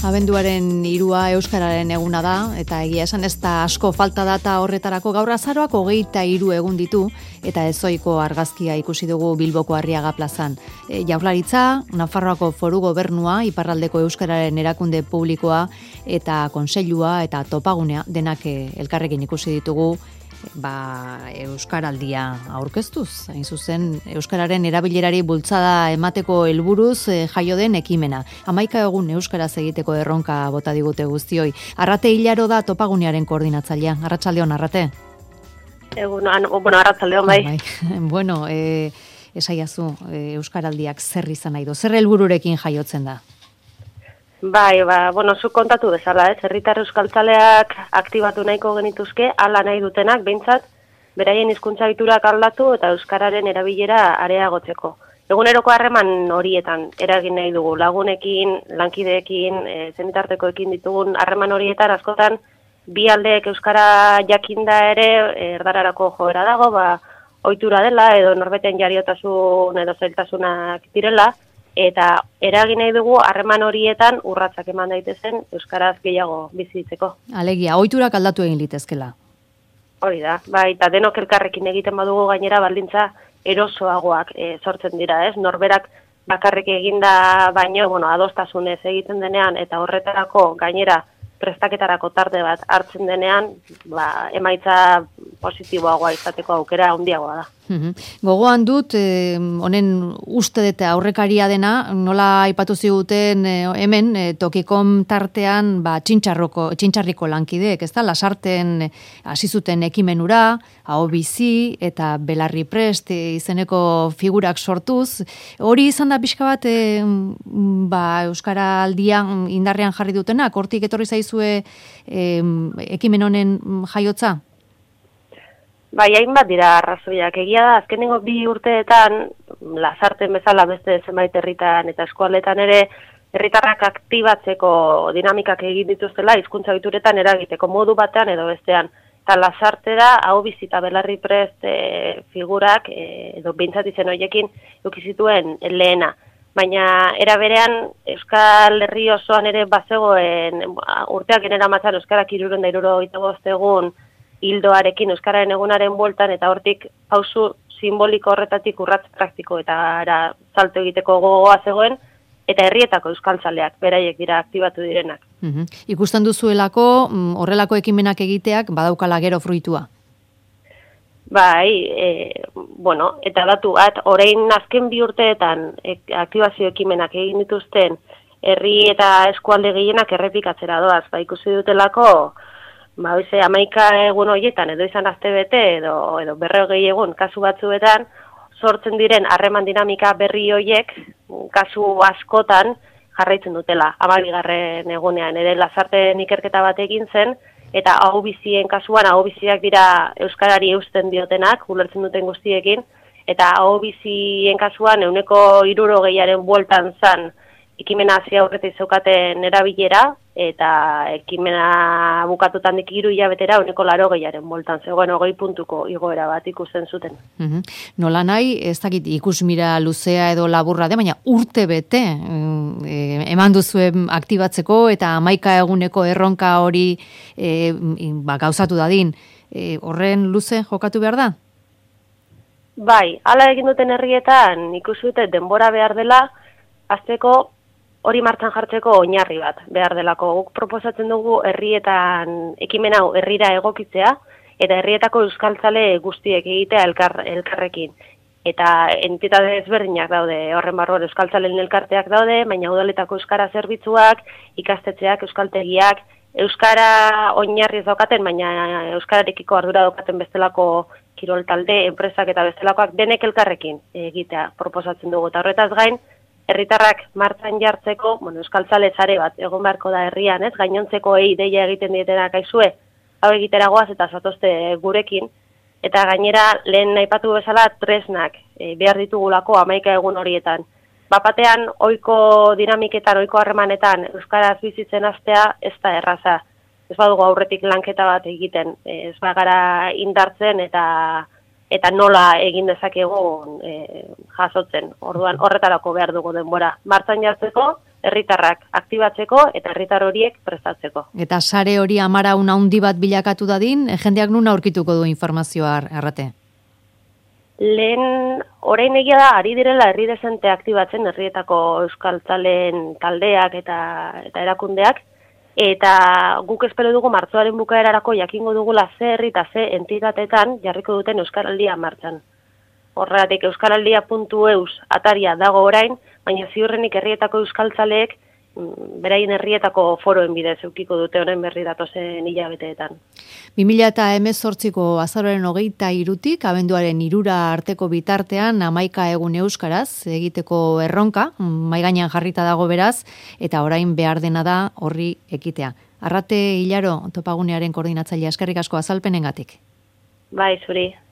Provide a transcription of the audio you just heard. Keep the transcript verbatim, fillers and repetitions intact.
Abenduaren hirua Euskararen eguna da, eta egia esan ez da asko falta data horretarako. Gaur azaroak hogeita hiru egun ditu, eta ezoiko argazkia ikusi dugu Bilboko Arriaga plazan. E, Jaurlaritza, Nafarroako Foru Gobernua, Iparraldeko Euskararen erakunde publikoa, eta Kontseilua eta Topagunea denak elkarrekin ikusi ditugu, ba, Euskaraldia aurkeztuz, hain zuzen Euskararen erabilerari bultzada emateko helburuz e, jaio den ekimena. Hamaika egun Euskaraz egiteko erronka bota digute guztioi. Arrate Hilaro da Topagunearen koordinatzailea. Arratsaldeon, Arrate. Egun, bueno, arratsaldeon bai. bai. Bueno, e, esaiazu, e, Euskaraldiak zer izan nahi du, zer helbururekin jaiotzen da? Bai, ba, bueno, zu kontatu bezala, ez, herritar euskaltzaleak aktibatu nahiko genituzke, hala nahi dutenak, behintzat, beraien hizkuntza ohiturak aldatu eta euskararen erabilera areagotzeko. Eguneroko harreman horietan eragin nahi dugu, lagunekin, lankideekin, e, zenitartekoekin ditugun harreman horietan askotan, bi aldeek euskara jakinda ere erdararako joera dago, ba, ohitura dela edo norbeten jariotasun edo zailtasunak direla, eta eragin nahi dugu harreman horietan urratsak eman daitezen euskaraz gehiago bizitzeko. Alegia, ohiturak aldatu egin litezkela. Hori da, bai, eta denok elkarrekin egiten badugu gainera baldintza erosoagoak e, sortzen dira, ez? Norberak bakarrik eginda baino, bueno, adostasunez egiten denean eta horretarako gainera prestaketarako tarte bat hartzen denean, ba, emaitza positiboagoa izateko aukera handiagoa da. Gogoan dut, eh, honen uste dute aurrekaria dena, nola aipatu ziguten eh, hemen, eh, Tokikom tartean ba, txintxarroko, txintxarriko lankideek, ez da, lasarten hasi zuten ekimenura, hau bizi eta belarri prest eh, izeneko figurak sortuz. Hori izan da pixka bat eh, ba, Euskaraldian indarrean jarri dutenak, hortik etorri zaizue eh, ekimen honen jaiotza? Bai, hainbat dira arrazoiak. Egia da, azkenengo bi urteetan, lasarten bezala beste zenbait herritan eta eskualdetan ere, herritarrak aktibatzeko dinamikak egin dituztela, hizkuntza ohituretan eragiteko modu batean edo bestean. Eta lasarte da, hau bizita belarri prest e, figurak, e, edo behintzat izen horiekin eukizituen lehena. Baina era berean Euskal Herri osoan ere bazegoen urteak enera matzan Euskarak hirurehun eta hirurogeita bost egun hildoarekin Euskararen egunaren bueltan eta hortik pausu simboliko horretatik urratz praktiko eta ara, salto egiteko gogoa zegoen eta herrietako euskaltzaleak beraiek dira aktibatu direnak. Uhum. Ikusten duzuelako horrelako ekimenak egiteak badaukala gero fruitua? Bai, e, bueno, eta datu bat, orain azken bi urteetan e, aktibazio ekimenak egin dituzten herri eta eskualde gehienak errepikatzera doaz, ba ikusi dutelako ba, oize, hamaika egun horietan, edo izan azte bete, edo, edo berrogei egun, kasu batzuetan, sortzen diren harreman dinamika berri horiek, kasu askotan, jarraitzen dutela. Hamabigarren egunean, ere lasarten ikerketa bat egin zen, eta hau bizien kasuan, hau biziak dira euskarari eusten diotenak, ulertzen duten guztiekin, eta hau bizien kasuan, euneko hirurogeiaren bueltan zan, ekimena hasi aurretik zeukaten erabilera, eta ekimena bukatutan dik hiru hilabetera uneko laro gehiaren boltan zegoen hogei puntuko igoera bat ikusten zuten. Uhum. Nola nahi, ez dakit ikusmira luzea edo laburra de, baina urte bete e, eman duzuen aktibatzeko eta hamaika eguneko erronka hori e, ba, gauzatu dadin. E, horren luze jokatu behar da? Bai, hala egin duten herrietan ikusi dute denbora behar dela, azteko hori martxan jartzeko oinarri bat behar delako. Guk proposatzen dugu herrietan ekimen hau herrira egokitzea eta herrietako euskaltzale guztiek egitea elkar, elkarrekin. Eta entitate ezberdinak daude, horren barruan euskaltzalen elkarteak daude, baina udaletako euskara zerbitzuak, ikastetxeak, euskaltegiak, euskara oinarri ez daukaten, baina euskararekiko ardura daukaten bestelako kirol talde, enpresak eta bestelakoak denek elkarrekin egitea proposatzen dugu. Eta horretaz gain, herritarrak martxan jartzeko, bueno, euskaltzale sare bat egon beharko da herrian, ez? Gainontzeko deia egiten dietenak aizue, hau egiteragoaz eta zatozte gurekin, eta gainera lehen aipatu bezala tresnak e, behar ditugulako hamaika egun horietan. Bapatean, ohiko dinamiketan, ohiko harremanetan, euskaraz bizitzen hastea ez da erraza. Ez badugu aurretik lanketa bat egiten, ez bagara indartzen eta eta nola egin dezakegun e, jasotzen. Orduan horretarako behar dugu denbora. Martxan jartzeko herritarrak aktibatzeko eta herritar horiek prestatzeko. Eta sare hori amaraun handi bat bilakatu dadin, jendeak nun aurkituko du informazioa Arrate? Lehen, orain egia da, ari direla herri dezente aktibatzen, herrietako euskaltzaleen taldeak eta, eta erakundeak, eta guk espero dugu martxoaren bukaerarako jakingo dugula ze herri eta ze entitatetan jarriko duten Euskaraldia martxan. Horregatik euskaraldia puntu eus ataria dago orain, baina ziurrenik herrietako euskaltzaleek beraien herrietako foroen bidez eukiko dute honen berri datozen hilabeteetan. bi mila hemezortziko azaroaren hogeita hirutik abenduaren hirura arteko bitartean hamaika egun euskaraz egiteko erronka, mahai gainean jarrita dago beraz, eta orain behar dena da horri ekitea. Arrate Hilaro, Topagunearen koordinatzailea, eskerrik asko azalpenengatik. Bai, zuri.